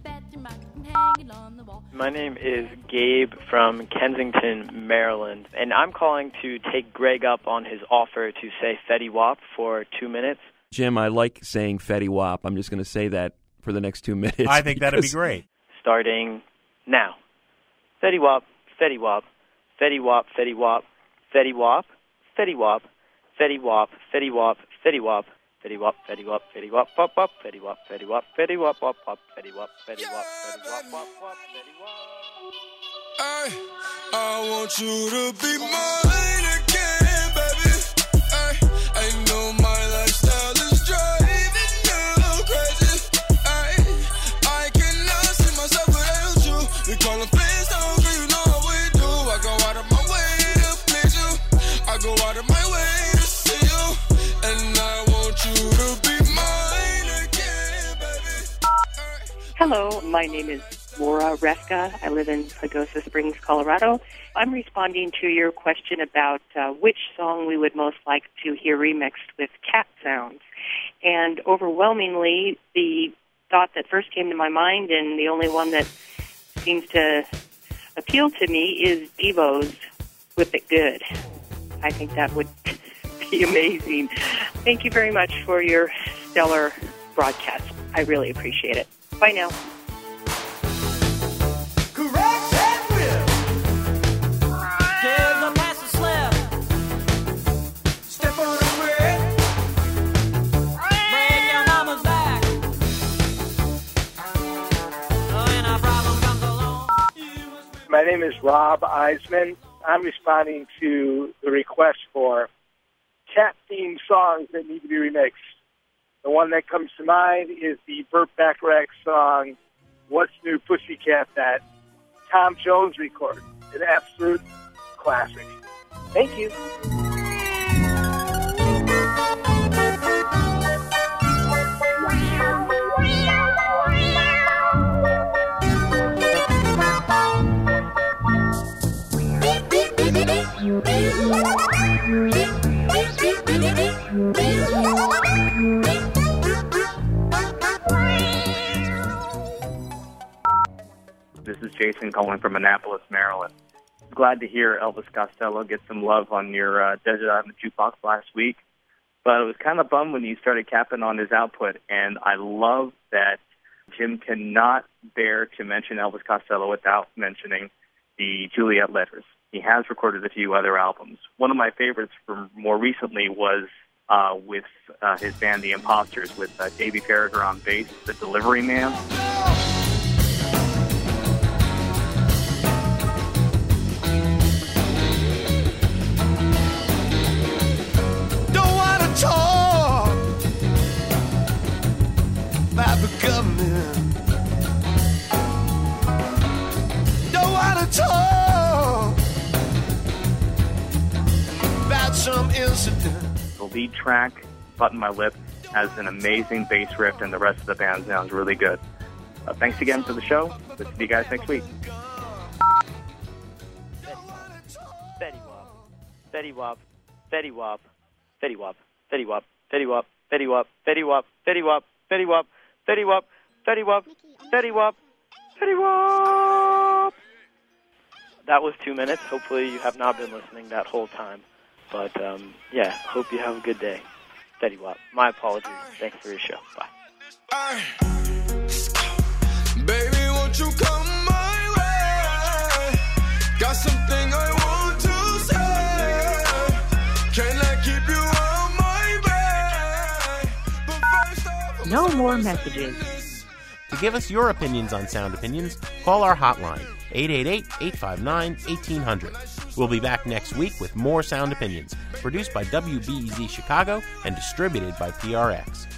My name is Gabe from Kensington, Maryland, and I'm calling to take Greg up on his offer to say Fetty Wap for two minutes. Jim, I like saying Fetty Wap. I'm just going to say that for the next two minutes. I think that'd be great. Starting now. Fetty Wap, Fetty Wap, Fetty Wap, Fetty Wap, Fetty Wap, Fetty Wap, Fetty Wap, Fetty Wap, Fetty Wap. Fetty Wap, Fetty Wap, Fetty Wap, Wap Wap, Fetty Wap, Fetty Wap, Fetty Wap, Wap Wap, Fetty Wap, Fetty Wap, Fetty Wap, Wap Wap, Fetty Wap. Ay, I want you to be mine again, baby. Ay, I know my lifestyle is driving you crazy. Ay, I cannot see myself without you. We call them friends, don't you know how we do. I go out of my way to please you. I go out of my way to see you, and I want you to be mine again, baby. Hello, my name is Laura Reska. I live in Pagosa Springs, Colorado. I'm responding to your question about uh, which song we would most like to hear remixed with cat sounds. And overwhelmingly, the thought that first came to my mind, and the only one that seems to appeal to me, is Devo's Whip It Good. I think that would be amazing. Thank you very much for your stellar broadcast. I really appreciate it. Bye now. My name is Rob Eisman. I'm responding to the request for cat-themed songs that need to be remixed. The one that comes to mind is the Burt Bacharach song, What's New Pussycat, that Tom Jones recorded. An absolute classic. Thank you. This is Jason calling from Annapolis, Maryland. Glad to hear Elvis Costello get some love on your uh, Desert Island Jukebox last week, but I was kind of bummed when you started capping on his output, and I love that Jim cannot bear to mention Elvis Costello without mentioning the Juliet Letters. He has recorded a few other albums. One of my favorites from more recently was uh, with uh, his band The Imposters, with uh, Davey Farragher on bass, The Delivery Man. Don't want to talk about the government. Don't want to talk about some incident. The lead track, Button My Lip, has an amazing bass riff, and the rest of the band sounds really good. Uh, thanks again for the show. We'll see you guys next week. Fetty Wap, Fetty Wap, Fetty Wap, Fetty Wap, Fetty Wap, Fetty Wap, Fetty Wap, Fetty Wap, Fetty Wap, Fetty Wap, Fetty Wap, Fetty Wap, Fetty Wap, Fetty Wap. That was two minutes. Hopefully you have not been listening that whole time. But, um, yeah, hope you have a good day. Fetty Wap. My apologies. Thanks for your show. Bye. Baby, won't you come my way? Got something I want to say. Can I keep you on my bed? But first off, No more messages. To give us your opinions on Sound Opinions, call our hotline, eight eight eight, eight five nine, one eight hundred. We'll be back next week with more Sound Opinions, produced by W B E Z Chicago and distributed by P R X.